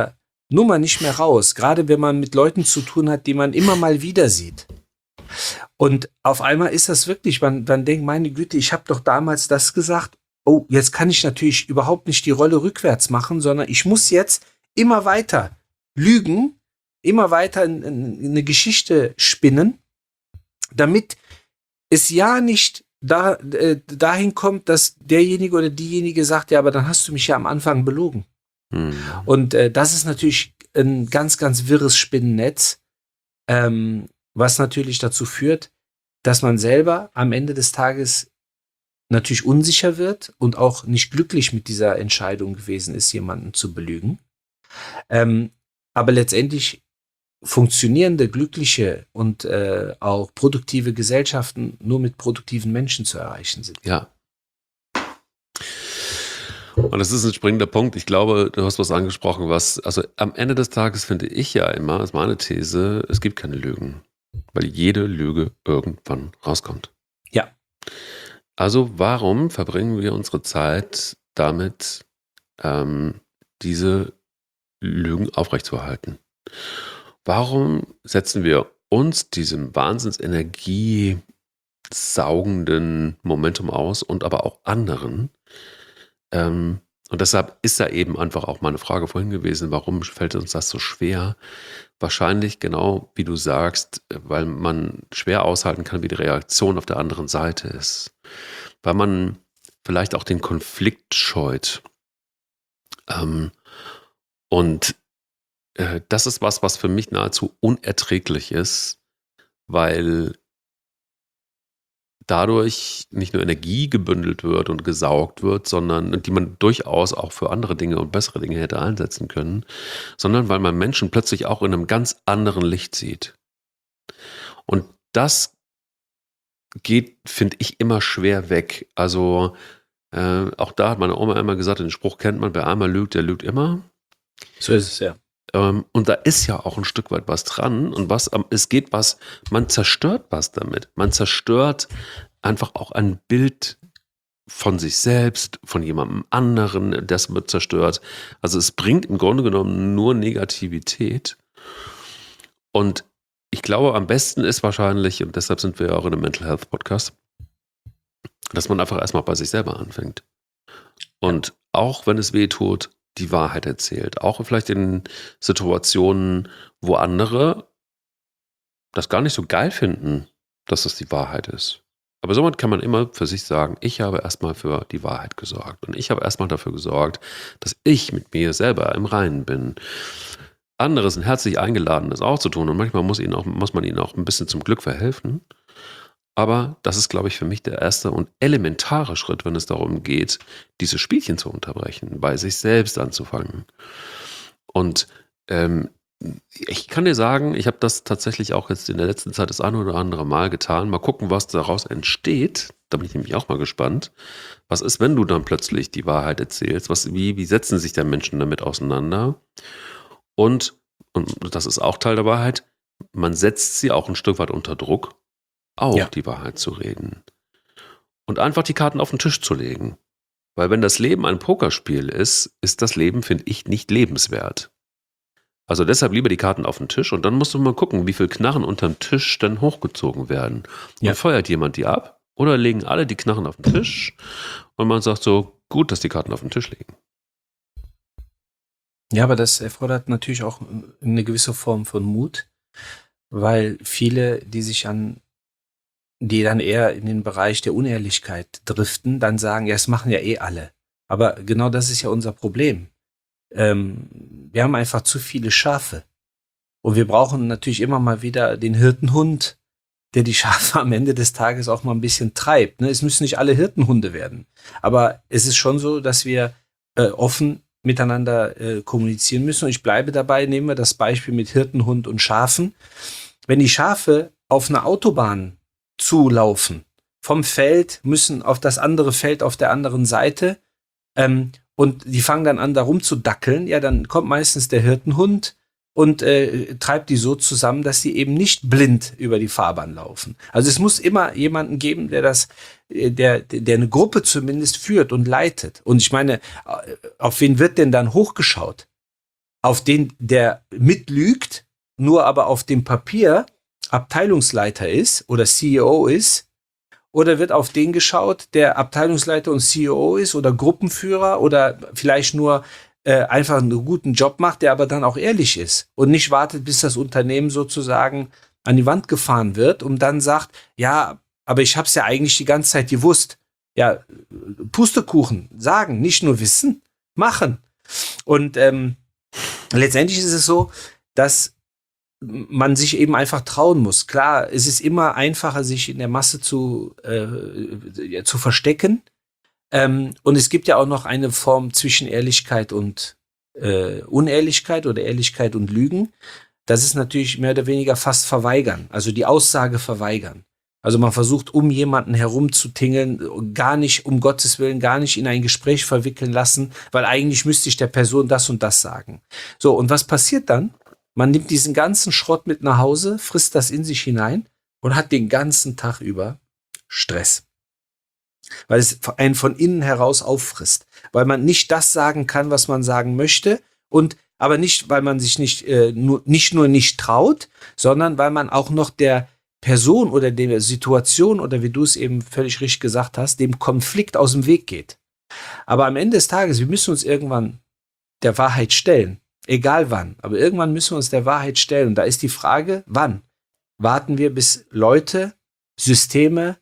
Nummer nicht mehr raus, gerade wenn man mit Leuten zu tun hat, die man immer mal wieder sieht. Und auf einmal ist das wirklich, man, man denkt, meine Güte, ich habe doch damals das gesagt, oh, jetzt kann ich natürlich überhaupt nicht die Rolle rückwärts machen, sondern ich muss jetzt immer weiter lügen, immer weiter eine Geschichte spinnen, damit es ja nicht da, äh, dahin kommt, dass derjenige oder diejenige sagt, ja, aber dann hast du mich ja am Anfang belogen. Hm. Und äh, das ist natürlich ein ganz, ganz wirres Spinnennetz, ähm, was natürlich dazu führt, dass man selber am Ende des Tages natürlich unsicher wird und auch nicht glücklich mit dieser Entscheidung gewesen ist, jemanden zu belügen. Ähm, aber letztendlich funktionierende, glückliche und äh, auch produktive Gesellschaften nur mit produktiven Menschen zu erreichen sind. Ja. Und das ist ein springender Punkt. Ich glaube, du hast was angesprochen, was, also am Ende des Tages finde ich ja immer, ist meine These, es gibt keine Lügen, weil jede Lüge irgendwann rauskommt. Ja. Also warum verbringen wir unsere Zeit damit, ähm, diese Lügen aufrechtzuerhalten? Warum setzen wir uns diesem wahnsinnsenergie saugenden Momentum aus und aber auch anderen? Ähm, und deshalb ist da eben einfach auch meine Frage vorhin gewesen, warum fällt uns das so schwer? Wahrscheinlich genau, wie du sagst, weil man schwer aushalten kann, wie die Reaktion auf der anderen Seite ist. Weil man vielleicht auch den Konflikt scheut. Ähm, und äh, das ist was, was für mich nahezu unerträglich ist, weil dadurch nicht nur Energie gebündelt wird und gesaugt wird, sondern die man durchaus auch für andere Dinge und bessere Dinge hätte einsetzen können, sondern weil man Menschen plötzlich auch in einem ganz anderen Licht sieht. Und das geht, finde ich, immer schwer weg. Also äh, auch da hat meine Oma einmal gesagt, den Spruch kennt man, wer einmal lügt, der lügt immer. So ist es, ja. Ähm, und da ist ja auch ein Stück weit was dran. Und was, ähm, es geht was, man zerstört was damit. Man zerstört einfach auch ein Bild von sich selbst, von jemandem anderen, das wird zerstört. Also es bringt im Grunde genommen nur Negativität. Und ich glaube, am besten ist wahrscheinlich, und deshalb sind wir ja auch in einem Mental Health Podcast, dass man einfach erstmal bei sich selber anfängt. Und auch wenn es weh tut, die Wahrheit erzählt. Auch vielleicht in Situationen, wo andere das gar nicht so geil finden, dass das die Wahrheit ist. Aber somit kann man immer für sich sagen, ich habe erstmal für die Wahrheit gesorgt. Und ich habe erstmal dafür gesorgt, dass ich mit mir selber im Reinen bin. Andere sind herzlich eingeladen, das auch zu tun. Und manchmal muss, ihnen auch, muss man ihnen auch ein bisschen zum Glück verhelfen. Aber das ist, glaube ich, für mich der erste und elementare Schritt, wenn es darum geht, diese Spielchen zu unterbrechen, bei sich selbst anzufangen. Und ähm, ich kann dir sagen, ich habe das tatsächlich auch jetzt in der letzten Zeit das eine oder andere Mal getan. Mal gucken, was daraus entsteht. Da bin ich nämlich auch mal gespannt. Was ist, wenn du dann plötzlich die Wahrheit erzählst? Was, wie, wie setzen sich denn Menschen damit auseinander? Und, und das ist auch Teil der Wahrheit, man setzt sie auch ein Stück weit unter Druck, auch ja. die Wahrheit zu reden. Und einfach die Karten auf den Tisch zu legen. Weil wenn das Leben ein Pokerspiel ist, ist das Leben, finde ich, nicht lebenswert. Also deshalb lieber die Karten auf den Tisch und dann musst du mal gucken, wie viel Knarren unterm Tisch denn hochgezogen werden. Und ja. feuert jemand die ab oder legen alle die Knarren auf den Tisch und man sagt so, gut, dass die Karten auf den Tisch liegen. Ja, aber das erfordert natürlich auch eine gewisse Form von Mut, weil viele, die sich an die dann eher in den Bereich der Unehrlichkeit driften, dann sagen, ja, es machen ja eh alle. Aber genau das ist ja unser Problem. Ähm, wir haben einfach zu viele Schafe. Und wir brauchen natürlich immer mal wieder den Hirtenhund, der die Schafe am Ende des Tages auch mal ein bisschen treibt. Ne? Es müssen nicht alle Hirtenhunde werden. Aber es ist schon so, dass wir äh, offen miteinander äh, kommunizieren müssen. Und ich bleibe dabei, nehmen wir das Beispiel mit Hirtenhund und Schafen. Wenn die Schafe auf einer Autobahn zulaufen, vom Feld, müssen auf das andere Feld auf der anderen Seite ähm, und die fangen dann an, da rumzudackeln, ja, dann kommt meistens der Hirtenhund und äh, treibt die so zusammen, dass sie eben nicht blind über die Fahrbahn laufen. Also es muss immer jemanden geben, der das, der, der eine Gruppe zumindest führt und leitet. Und ich meine, auf wen wird denn dann hochgeschaut? auf den der mitlügt, nur aber auf dem Papier Abteilungsleiter ist oder C E O ist? Oder wird auf den geschaut, der Abteilungsleiter und C E O ist oder Gruppenführer oder vielleicht nur äh, einfach einen guten Job macht, der aber dann auch ehrlich ist und nicht wartet, bis das Unternehmen sozusagen an die Wand gefahren wird und dann sagt, ja, aber ich habe es ja eigentlich die ganze Zeit gewusst. Ja, Pustekuchen, sagen, nicht nur wissen, machen. Und ähm, letztendlich ist es so, dass man sich eben einfach trauen muss. Klar, es ist immer einfacher, sich in der Masse zu, äh, zu verstecken. Ähm, und es gibt ja auch noch eine Form zwischen Ehrlichkeit und äh, Unehrlichkeit oder Ehrlichkeit und Lügen. Das ist natürlich mehr oder weniger fast verweigern, also die Aussage verweigern. Also man versucht, um jemanden herumzutingeln, gar nicht, um Gottes Willen, gar nicht in ein Gespräch verwickeln lassen, weil eigentlich müsste ich der Person das und das sagen. So, und was passiert dann? Man nimmt diesen ganzen Schrott mit nach Hause, frisst das in sich hinein und hat den ganzen Tag über Stress. Weil es einen von innen heraus auffrisst. Weil man nicht das sagen kann, was man sagen möchte. Und aber nicht, weil man sich nicht, äh, nur, nicht nur nicht traut, sondern weil man auch noch der Person oder der Situation oder wie du es eben völlig richtig gesagt hast, dem Konflikt aus dem Weg geht. Aber am Ende des Tages, wir müssen uns irgendwann der Wahrheit stellen. Egal wann, aber irgendwann müssen wir uns der Wahrheit stellen. Und da ist die Frage, wann? Warten wir, bis Leute, Systeme,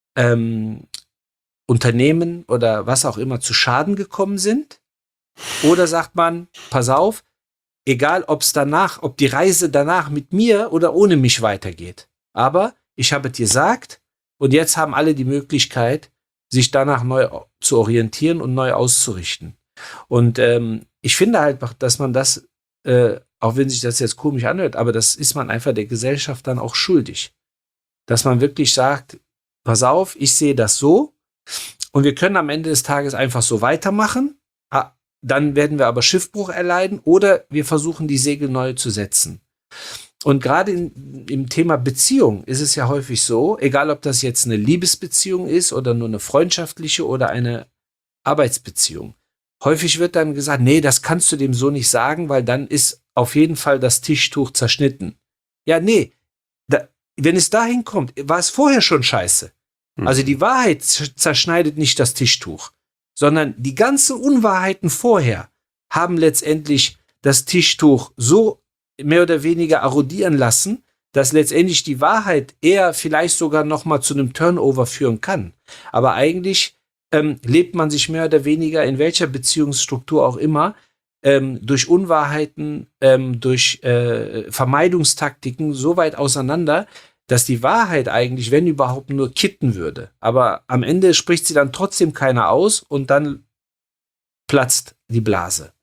ähm, Unternehmen oder was auch immer zu Schaden gekommen sind? Oder sagt man, pass auf, egal ob es danach, ob die Reise danach mit mir oder ohne mich weitergeht. Aber ich habe es gesagt und jetzt haben alle die Möglichkeit, sich danach neu zu orientieren und neu auszurichten. Und ähm, ich finde halt, dass man das, äh, auch wenn sich das jetzt komisch anhört, aber das ist man einfach der Gesellschaft dann auch schuldig. Dass man wirklich sagt, pass auf, ich sehe das so und wir können am Ende des Tages einfach so weitermachen, ah, dann werden wir aber Schiffbruch erleiden oder wir versuchen, die Segel neu zu setzen. Und gerade in, im Thema Beziehung ist es ja häufig so, egal ob das jetzt eine Liebesbeziehung ist oder nur eine freundschaftliche oder eine Arbeitsbeziehung. Häufig wird dann gesagt, nee, das kannst du dem so nicht sagen, weil dann ist auf jeden Fall das Tischtuch zerschnitten. Ja, nee, da, wenn es dahin kommt, war es vorher schon scheiße. Mhm. Also die Wahrheit zerschneidet nicht das Tischtuch, sondern die ganzen Unwahrheiten vorher haben letztendlich das Tischtuch so mehr oder weniger erodieren lassen, dass letztendlich die Wahrheit eher vielleicht sogar noch mal zu einem Turnover führen kann. Aber eigentlich ähm, lebt man sich mehr oder weniger in welcher Beziehungsstruktur auch immer ähm, durch Unwahrheiten, ähm, durch äh, Vermeidungstaktiken so weit auseinander, dass die Wahrheit eigentlich, wenn überhaupt, nur kitten würde. Aber am Ende spricht sie dann trotzdem keiner aus und dann platzt die Blase.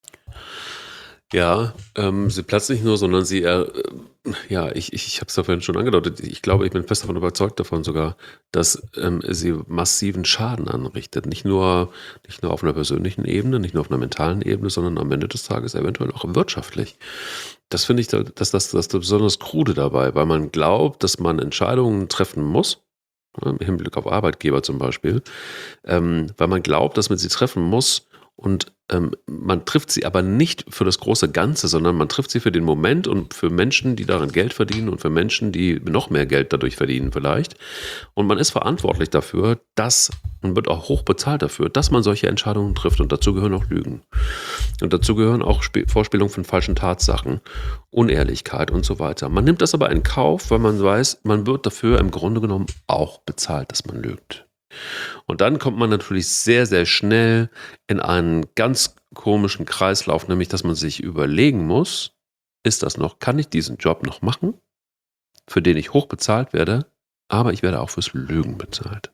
Ja, ähm, sie platzt nicht nur, sondern sie, äh, ja, ich, ich, ich habe es ja vorhin schon angedeutet, ich glaube, ich bin fest davon überzeugt davon sogar, dass ähm, sie massiven Schaden anrichtet. Nicht nur, nicht nur auf einer persönlichen Ebene, nicht nur auf einer mentalen Ebene, sondern am Ende des Tages eventuell auch wirtschaftlich. Das finde ich, das, das, das, das besonders Krude dabei, weil man glaubt, dass man Entscheidungen treffen muss, im Hinblick auf Arbeitgeber zum Beispiel, ähm, weil man glaubt, dass man sie treffen muss und ähm, man trifft sie aber nicht für das große Ganze, sondern man trifft sie für den Moment und für Menschen, die daran Geld verdienen und für Menschen, die noch mehr Geld dadurch verdienen vielleicht. Und man ist verantwortlich dafür, dass, und wird auch hoch bezahlt dafür, dass man solche Entscheidungen trifft. Und dazu gehören auch Lügen. Und dazu gehören auch Sp- Vorspielung von falschen Tatsachen, Unehrlichkeit und so weiter. Man nimmt das aber in Kauf, weil man weiß, man wird dafür im Grunde genommen auch bezahlt, dass man lügt. Und dann kommt man natürlich sehr, sehr schnell in einen ganz komischen Kreislauf, nämlich, dass man sich überlegen muss, ist das noch, kann ich diesen Job noch machen, für den ich hoch bezahlt werde, aber ich werde auch fürs Lügen bezahlt.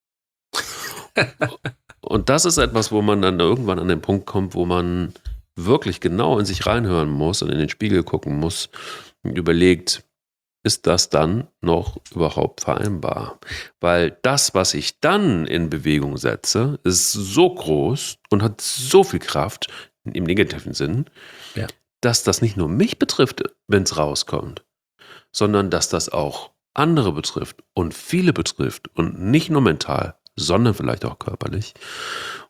Und das ist etwas, wo man dann irgendwann an den Punkt kommt, wo man wirklich genau in sich reinhören muss und in den Spiegel gucken muss und überlegt, ist das dann noch überhaupt vereinbar? Weil das, was ich dann in Bewegung setze, ist so groß und hat so viel Kraft, im negativen Sinn, ja, dass das nicht nur mich betrifft, wenn es rauskommt, sondern dass das auch andere betrifft und viele betrifft und nicht nur mental, sondern vielleicht auch körperlich.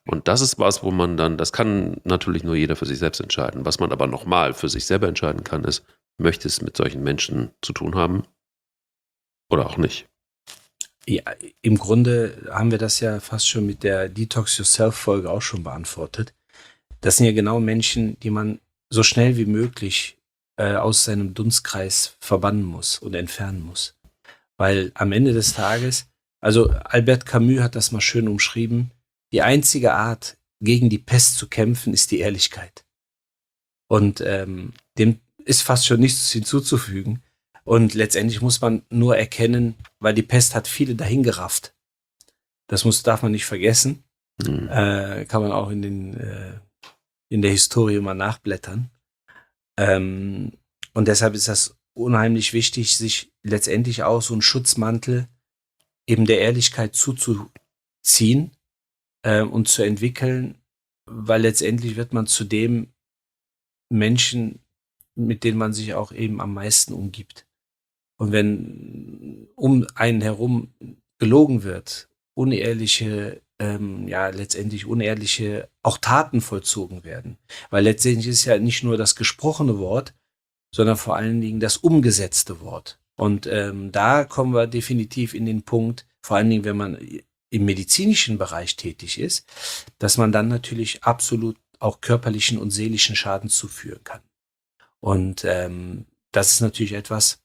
Und das ist was, wo man dann, das kann natürlich nur jeder für sich selbst entscheiden. Was man aber nochmal für sich selber entscheiden kann, ist, möchte es mit solchen Menschen zu tun haben oder auch nicht. Ja, im Grunde haben wir das ja fast schon mit der Detox Yourself-Folge auch schon beantwortet. Das sind ja genau Menschen, die man so schnell wie möglich äh, aus seinem Dunstkreis verbannen muss und entfernen muss. Weil am Ende des Tages, also Albert Camus hat das mal schön umschrieben, die einzige Art, gegen die Pest zu kämpfen, ist die Ehrlichkeit. Und ähm, dem ist fast schon nichts hinzuzufügen. Und letztendlich muss man nur erkennen, weil die Pest hat viele dahingerafft. Das muss, darf man nicht vergessen. Mhm. Äh, kann man auch in, den, äh, in der Historie mal nachblättern. Ähm, und deshalb ist das unheimlich wichtig, sich letztendlich auch so einen Schutzmantel eben der Ehrlichkeit zuzuziehen äh, und zu entwickeln, weil letztendlich wird man zu dem Menschen, mit denen man sich auch eben am meisten umgibt. Und wenn um einen herum gelogen wird, unehrliche, ähm, ja, letztendlich unehrliche, auch Taten vollzogen werden. Weil letztendlich ist ja nicht nur das gesprochene Wort, sondern vor allen Dingen das umgesetzte Wort. Und ähm, da kommen wir definitiv in den Punkt, vor allen Dingen, wenn man im medizinischen Bereich tätig ist, dass man dann natürlich absolut auch körperlichen und seelischen Schaden zuführen kann. Und ähm, das ist natürlich etwas,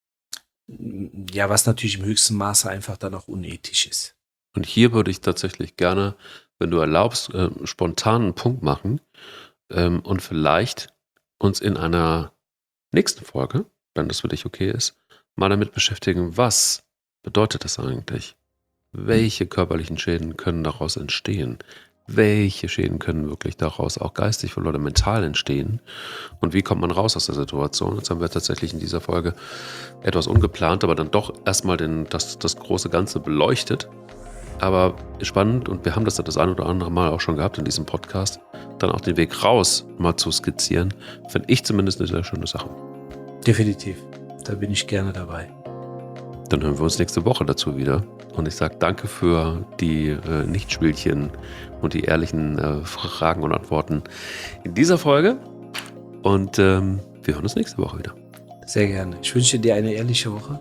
ja, was natürlich im höchsten Maße einfach dann auch unethisch ist. Und hier würde ich tatsächlich gerne, wenn du erlaubst, äh, spontan einen Punkt machen ähm, und vielleicht uns in einer nächsten Folge, wenn das für dich okay ist, mal damit beschäftigen, was bedeutet das eigentlich? Welche körperlichen Schäden können daraus entstehen? Welche Schäden können wirklich daraus auch geistig oder mental entstehen? Und wie kommt man raus aus der Situation? Jetzt haben wir tatsächlich in dieser Folge etwas ungeplant, aber dann doch erstmal den, das, das große Ganze beleuchtet. Aber spannend, und wir haben das das ein oder andere Mal auch schon gehabt in diesem Podcast, dann auch den Weg raus mal zu skizzieren, finde ich zumindest eine sehr schöne Sache. Definitiv, da bin ich gerne dabei. Dann hören wir uns nächste Woche dazu wieder. Und ich sage danke für die äh, Nichtspielchen und die ehrlichen äh, Fragen und Antworten in dieser Folge. Und ähm, wir hören uns nächste Woche wieder. Sehr gerne. Ich wünsche dir eine ehrliche Woche.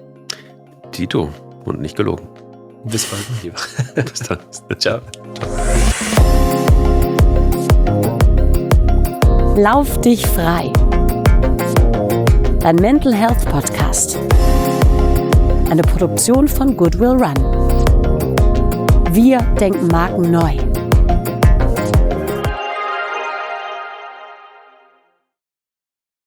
Tito und nicht gelogen. Bis bald, mein Lieber. Bis dann. Ciao. Ciao. Lauf dich frei. Dein Mental Health Podcast. Eine Produktion von Goodwill Run. Wir denken Marken neu.